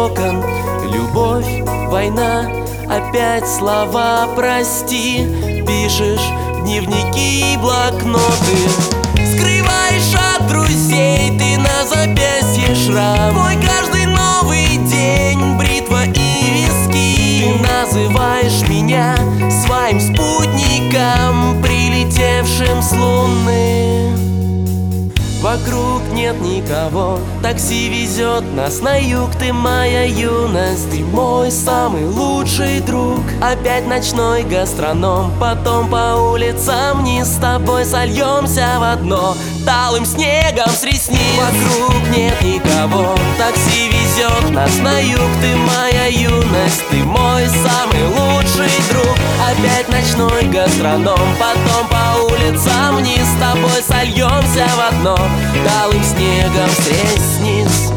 окон. Любовь, война, опять слова прости. Пишешь в дневники и блокноты. Скрываешь от друзей ты на запястье шрам. Мой каждый новый день бритва и виски. Ты называешь меня своим спутником, прилетевшим с луны. Вокруг нет никого, такси везет нас на юг. Ты моя юность, ты мой самый лучший друг. Опять ночной гастроном, потом по улицам вниз. С тобой сольемся в одно талым снегом с ресниц. Вокруг нет никого, такси везет нас на юг. Ты моя юность, ты мой самый лучший друг. Опять ночной гастроном, потом по улицам вниз. С тобой сольемся в одно талым снегом с ресниц.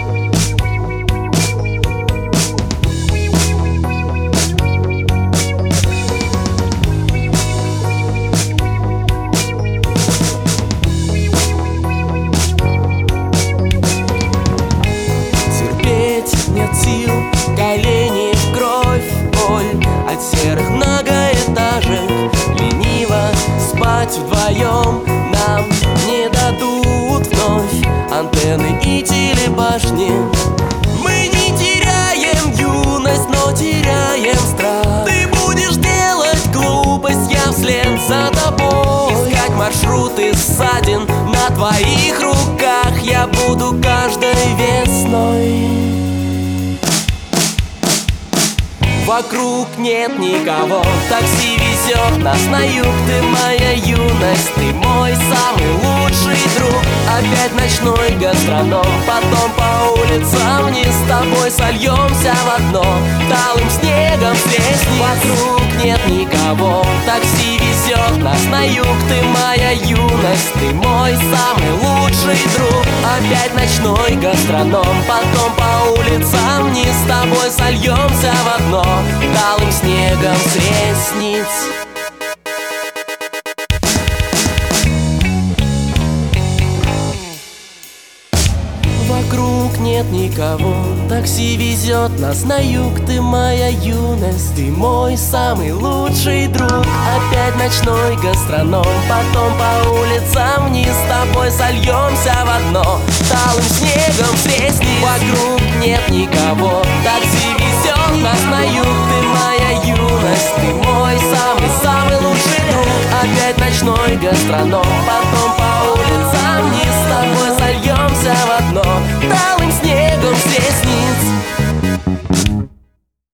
Терпеть нет сил, колени в кровь, боль от серых многоэтажек. Лениво спать вдвоем нам не дадут вновь антенны и телебашни. Мы не теряем юность, но теряем страх. Ты будешь делать глупость, я вслед за тобой. Искать маршруты ссадин на твоих руках я буду каждой весной. Вокруг нет никого, такси везет нас на юг. Ты моя юность, ты мой самый лучший друг. Опять ночной гастроном, потом по улицам вниз. С тобой сольемся в одно талым снегом с ресниц. Вокруг нет никого, такси везет нас на юг. Ты моя юность, ты мой самый лучший друг. Опять ночной гастроном, потом по улицам вниз. С тобой сольемся в одно талым снегом с ресниц. Вокруг нет никого, такси везет нас на юг. Ты моя юность, ты мой самый лучший друг. Опять ночной гастроном, потом по улицам вниз. С тобой сольемся в одно талым снегом с ресниц. Вокруг нет никого, такси везет нас на юг. Ты моя юность, ты мой самый-самый лучший друг. Опять ночной гастроном, потом по